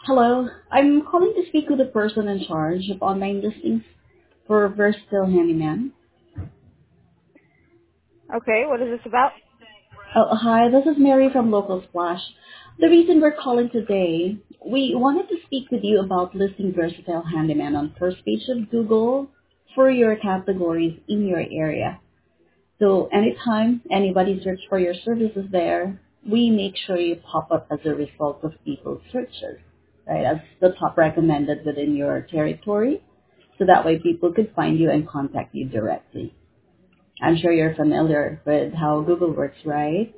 Hello. I'm calling to speak with the person in charge of online listings for Versatile Handyman. Okay, what is this about? Oh, hi, this is Mary from Local Splash. The reason we're calling today, we wanted to speak with you about listing Versatile Handyman on first page of Google for your categories in your area. So anytime anybody search for your services there, we make sure you pop up as a result of people's searches, right? As the top recommended within your territory. So that way people could find you and contact you directly. I'm sure you're familiar with how Google works, right?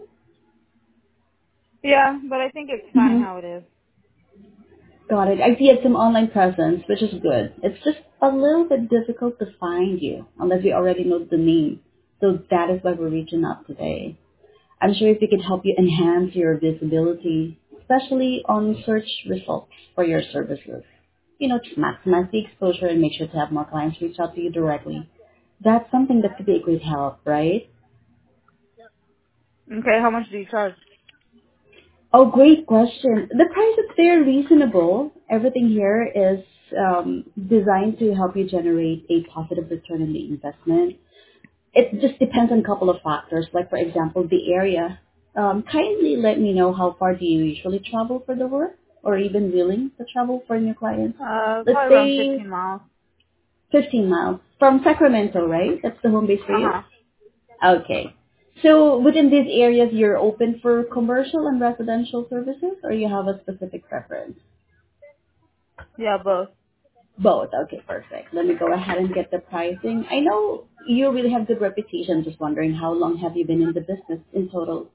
Yeah, but I think it's fine Mm-hmm. how it is. Got it. I see it's some online presence, which is good. It's just a little bit difficult to find you unless you already know the name. So that is why we're reaching out today. I'm sure if we could help you enhance your visibility, especially on search results for your services. To maximize the exposure and make sure to have more clients reach out to you directly. That's something that could be a great help, right? Okay, how much do you charge? Oh, great question. The price is very reasonable. Everything here is designed to help you generate a positive return on the investment. It just depends on a couple of factors, like for example, the area. Kindly let me know how far do you usually travel for the work, or even willing to travel for new clients. Let's Probably around say 15 miles. 15 miles from Sacramento, right? That's the home base for you? Uh-huh. Okay. So within these areas, you're open for commercial and residential services, or you have a specific preference? Yeah, both. Both. Okay, perfect. Let me go ahead and get the pricing. I know you really have good reputation. Just wondering, how long have you been in the business in total?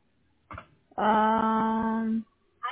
Um,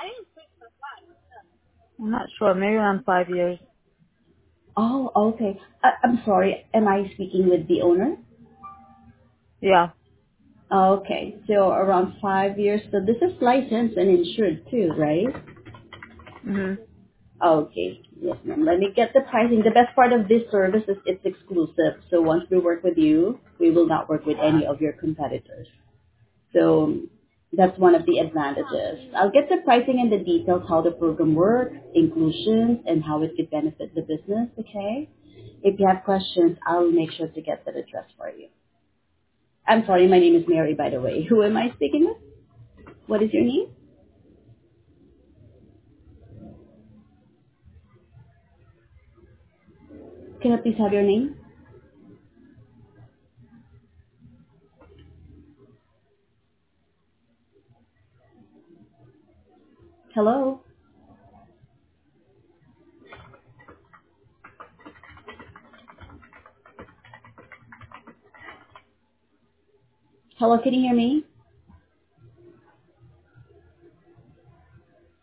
I'm not sure. Maybe around 5 years. Oh, okay. I'm sorry. Am I speaking with the owner? Yeah. Okay. So around 5 years. So this is licensed and insured too, right? Mhm. Okay. Yes, ma'am. Let me get the pricing. The best part of this service is it's exclusive. So once we work with you, we will not work with any of your competitors. So that's one of the advantages. I'll get the pricing and the details, how the program works, inclusions, and how it could benefit the business, okay? If you have questions, I'll make sure to get that addressed for you. I'm sorry, my name is Mary, by the way. Who am I speaking with? What is your name? Can I please have your name? Hello? Hello, can you hear me?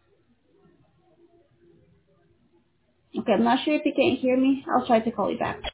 Okay, I'm not sure if you can hear me. I'll try to call you back.